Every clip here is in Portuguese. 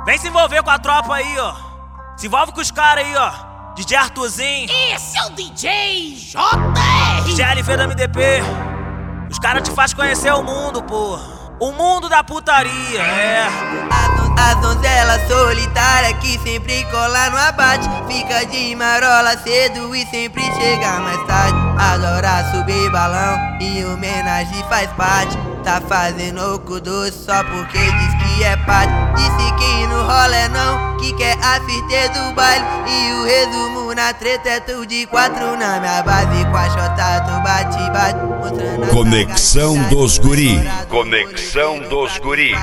Vem se envolver com a tropa aí, ó. Se envolve com os caras aí, ó. DJ Arthurzinho. Esse é o DJ JR. DJ LV da MDP. Os caras te fazem conhecer o mundo, porra. O mundo da putaria, é. A donzela solitária que sempre cola no abate. Fica de marola cedo e sempre chega mais tarde. Adora subir balão e homenagem faz parte. Tá fazendo oco doce só porque diz que é parte. Disse que no rolê não, que quer a fita do baile. E o resumo na treta é tudo de 4 na minha base. Com a chota do bate-bate, mostrando Conexão dos Guri. Conexão dos Guri.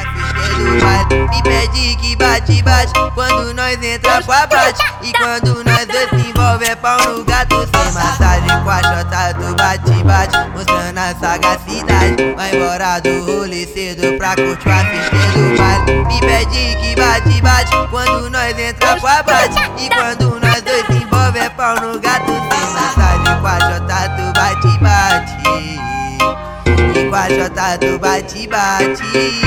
Me pede que bate-bate quando nós entra com a bate. E quando nós dois se envolve é pau no gato sem massagem. Com a chota do bate-bate, mostrando a sagacidade. Vai embora do rolê cedo pra curtir a festa do baile. Me pede que bate-bate quando nós entra com a bate. E quando nós dois se envolve é pau no gato sem massagem. Com a chota do bate-bate. E com a chota do bate-bate.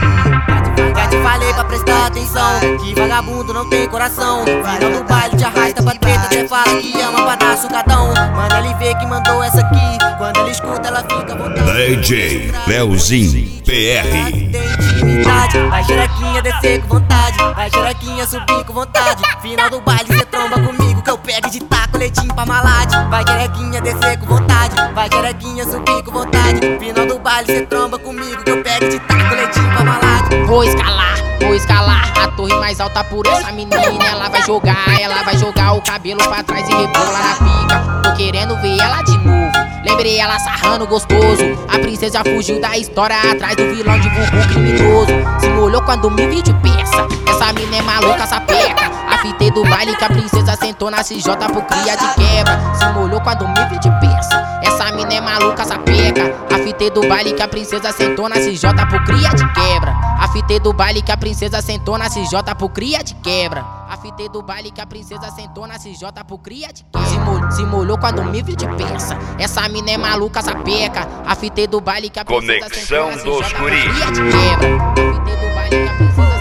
Já te falei pra prestar atenção, que vagabundo não tem coração. Final do baile te arrasta pra treta, cê fala que ama pra dar sucadão. Mano, ele vê que mandou essa aqui, quando ele escuta ela fica à vontade. DJ Leozinho PR. Vai xerequinha descer com vontade, vai xerequinha subir com vontade. Final do baile cê tromba comigo que eu pego de taco leitinho pra malade. Vai xerequinha descer com vontade, vai xerequinha subir com vontade. Final do baile cê tromba comigo que eu pego de taco leitinho pra malade. Vou escalar a torre mais alta por essa menina. Ela vai jogar o cabelo pra trás e rebola na pica. Tô querendo ver ela de novo. Lembrei ela sarrando gostoso. A princesa fugiu da história atrás do vilão de vulgo criminoso. Se molhou quando me vi de peça. Essa mina é maluca, sapeca. A fita do baile que a princesa sentou na CJ pro cria de quebra. Se molhou quando me vi de peça. Essa mina é maluca, sapeca. A fita do baile que a princesa sentou na CJ pro cria de quebra. A fita do baile que a princesa sentou na CJ pro cria de quebra. A fita do baile que a princesa sentou na CJ pro cria de quebra. Se molhou quando me vi de peça. Essa mina é maluca, sapeca. A fita do baile que a princesa sentou na CJ pro cria de quebra. A fita do baile que a princesa